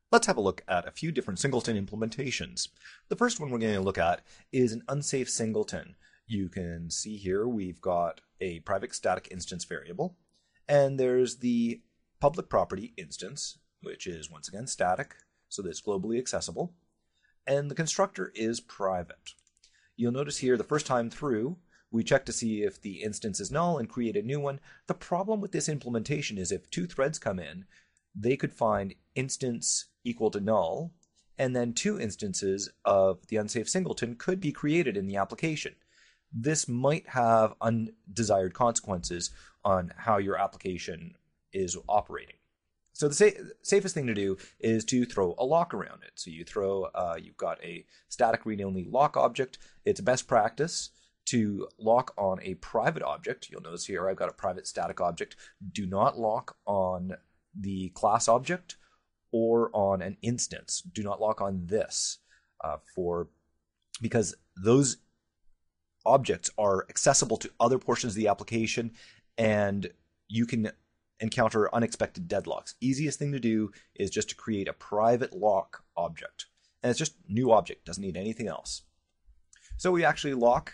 Let's have a look at a few different singleton implementations. The first one we're going to look at is an unsafe singleton. You can see here we've got a private static instance variable, and there's the public property instance, which is once again static, so that it's globally accessible, and the constructor is private. You'll notice here the first time through, we check to see if the instance is null and create a new one. The problem with this implementation is if two threads come in, they could find instance equal to null, and then two instances of the unsafe singleton could be created in the application. This might have undesired consequences on how your application is operating. So the safest thing to do is to throw a lock around it. So you've got a static read-only lock object. It's best practice to lock on a private object. You'll notice here I've got a private static object. Do not lock on the class object or on an instance. Do not lock on this because those objects are accessible to other portions of the application, and you can encounter unexpected deadlocks. Easiest thing to do is just to create a private lock object. And it's just new object, doesn't need anything else. So we actually lock.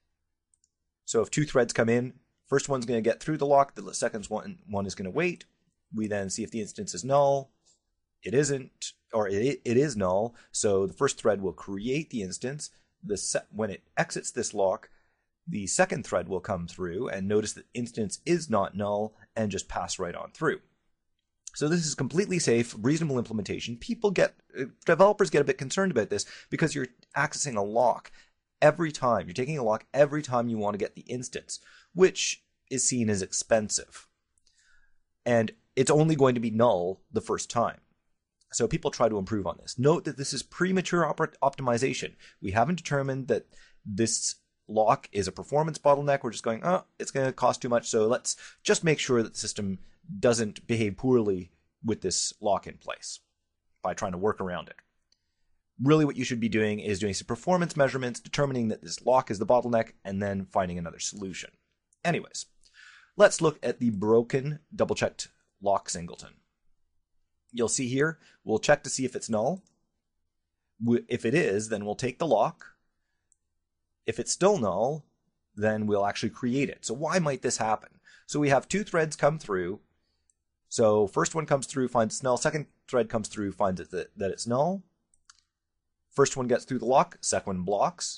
So if two threads come in, first one's going to get through the lock, the second one is going to wait. We then see if the instance is null. It isn't, or it is null, so the first thread will create the instance. When it exits this lock, the second thread will come through and notice that instance is not null and just pass right on through. So this is completely safe, reasonable implementation. Developers get a bit concerned about this because you're accessing a lock every time. You're taking a lock every time you want to get the instance, which is seen as expensive. And it's only going to be null the first time. So people try to improve on this. Note that this is premature optimization. We haven't determined that this lock is a performance bottleneck. We're just going, it's going to cost too much, so let's just make sure that the system doesn't behave poorly with this lock in place by trying to work around it. Really what you should be doing is doing some performance measurements, determining that this lock is the bottleneck, and then finding another solution. Anyways, let's look at the broken double-checked lock singleton. You'll see here, we'll check to see if it's null. If it is, then we'll take the lock. If it's still null, then we'll actually create it. So why might this happen? So we have two threads come through. So first one comes through, finds it's null. Second thread comes through, finds that it's null. First one gets through the lock, second one blocks.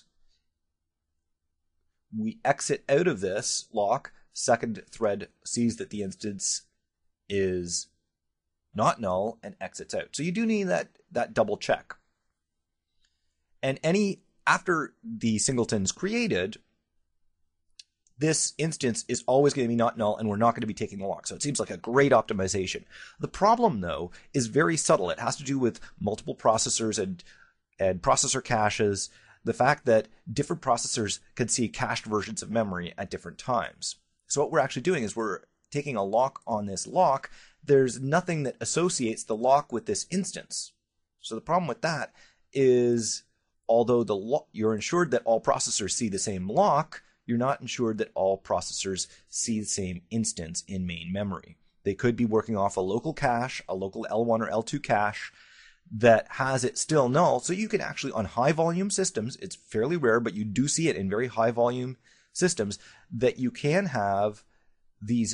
We exit out of this lock. Second thread sees that the instance is not null and exits out. So you do need that double check. And after the singleton's created, this instance is always going to be not null, and we're not going to be taking the lock. So it seems like a great optimization. The problem, though, is very subtle. It has to do with multiple processors and processor caches, the fact that different processors can see cached versions of memory at different times. So what we're actually doing is we're taking a lock on this lock. There's nothing that associates the lock with this instance. So the problem with that is, although you're ensured that all processors see the same lock, you're not ensured that all processors see the same instance in main memory. They could be working off a local cache, a local L1 or L2 cache that has it still null. So you can actually, on high volume systems, it's fairly rare, but you do see it in very high volume systems, that you can have these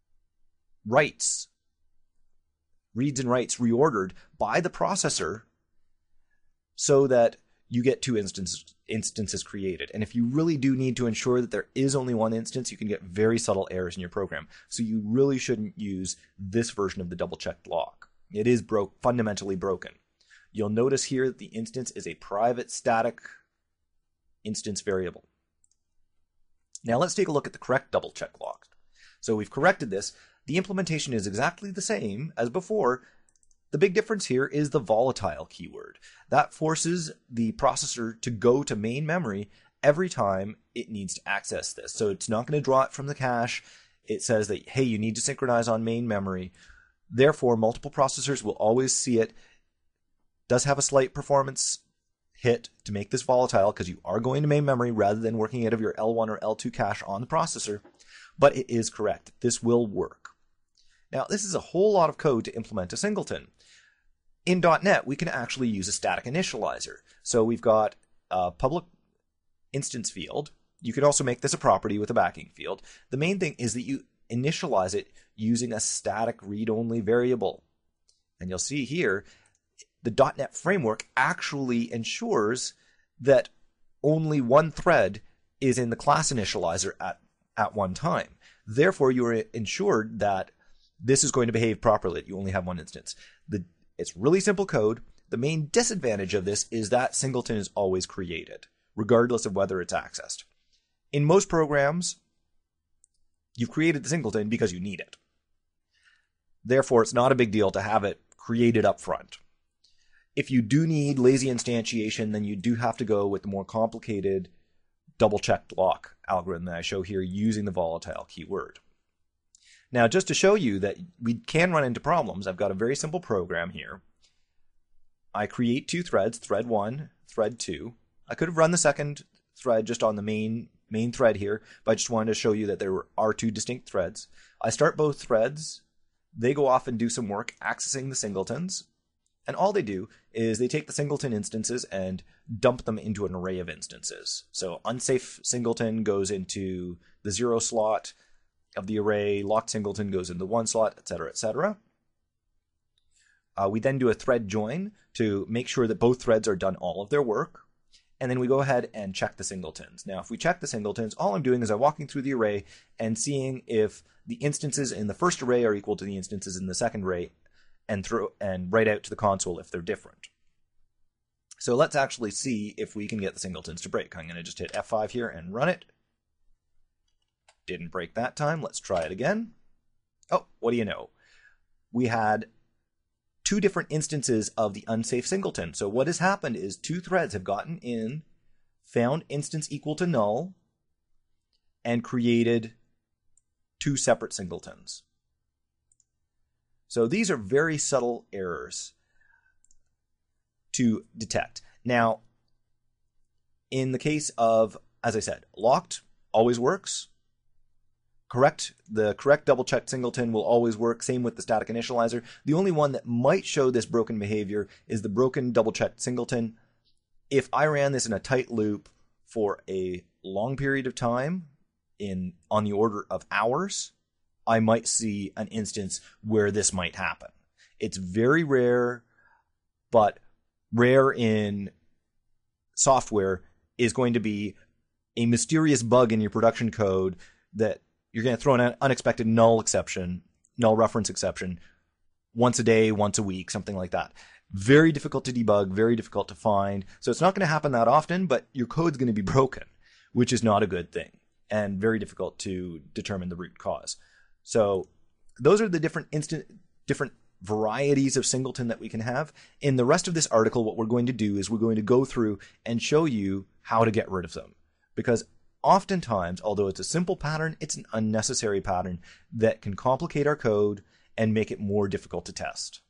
reads and writes reordered by the processor so that you get two instances created. And if you really do need to ensure that there is only one instance, you can get very subtle errors in your program. So you really shouldn't use this version of the double-checked lock. It is fundamentally broken. You'll notice here that the instance is a private static instance variable. Now let's take a look at the correct double-check lock. So we've corrected this. The implementation is exactly the same as before. The big difference here is the volatile keyword. That forces the processor to go to main memory every time it needs to access this. So it's not going to draw it from the cache. It says that, hey, you need to synchronize on main memory. Therefore, multiple processors will always see it. Does have a slight performance hit to make this volatile because you are going to main memory rather than working out of your L1 or L2 cache on the processor. But it is correct. This will work. Now, this is a whole lot of code to implement a singleton. In .NET, we can actually use a static initializer. So we've got a public instance field. You can also make this a property with a backing field. The main thing is that you initialize it using a static read-only variable. And you'll see here, the .NET framework actually ensures that only one thread is in the class initializer at one time. Therefore, you are ensured that this is going to behave properly. You only have one instance. It's really simple code. The main disadvantage of this is that singleton is always created, regardless of whether it's accessed. In most programs, you've created the singleton because you need it. Therefore, it's not a big deal to have it created up front. If you do need lazy instantiation, then you do have to go with the more complicated double-checked lock algorithm that I show here using the volatile keyword. Now, just to show you that we can run into problems, I've got a very simple program here. I create two threads, thread 1, thread 2. I could have run the second thread just on the main thread here, but I just wanted to show you that there are two distinct threads. I start both threads. They go off and do some work accessing the singletons. And all they do is they take the singleton instances and dump them into an array of instances. So unsafe singleton goes into the 0 slot of the array, locked singleton goes in the 1 slot, etc., etc. We then do a thread join to make sure that both threads are done all of their work. And then we go ahead and check the singletons. Now, if we check the singletons, all I'm doing is I'm walking through the array and seeing if the instances in the first array are equal to the instances in the second array, and write out to the console if they're different. So let's actually see if we can get the singletons to break. I'm going to just hit F5 here and run it. Didn't break that time. Let's try it again. Oh, what do you know? We had two different instances of the unsafe singleton. So what has happened is two threads have gotten in, found instance equal to null, and created two separate singletons. So these are very subtle errors to detect. Now, in the case of, as I said, locked always works. The correct double-checked singleton will always work. Same with the static initializer. The only one that might show this broken behavior is the broken double-checked singleton. If I ran this in a tight loop for a long period of time, on the order of hours, I might see an instance where this might happen. It's very rare, but rare in software is going to be a mysterious bug in your production code that you're going to throw an unexpected null reference exception once a day, once a week, something like that. Very difficult to debug, very difficult to find. So it's not going to happen that often, but your code's going to be broken, which is not a good thing, and very difficult to determine the root cause. So those are the different varieties of singleton that we can have. In the rest of this article, what we're going to do is we're going to go through and show you how to get rid of them. Because oftentimes, although it's a simple pattern, it's an unnecessary pattern that can complicate our code and make it more difficult to test.